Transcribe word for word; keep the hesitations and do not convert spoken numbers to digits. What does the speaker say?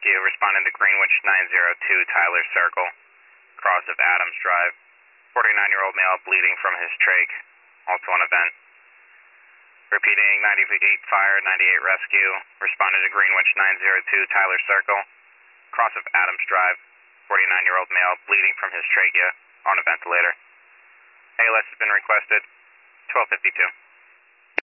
Rescue, responding to Greenwich nine zero two Tyler Circle, cross of Adams Drive. forty-nine-year-old male bleeding from his trach, also an event. Repeating, ninety-eight Fire, ninety-eight Rescue, responding to Greenwich nine zero two Tyler Circle, cross of Adams Drive. forty-nine-year-old male bleeding from his trachea, on a ventilator. A L S has been requested, twelve fifty-two.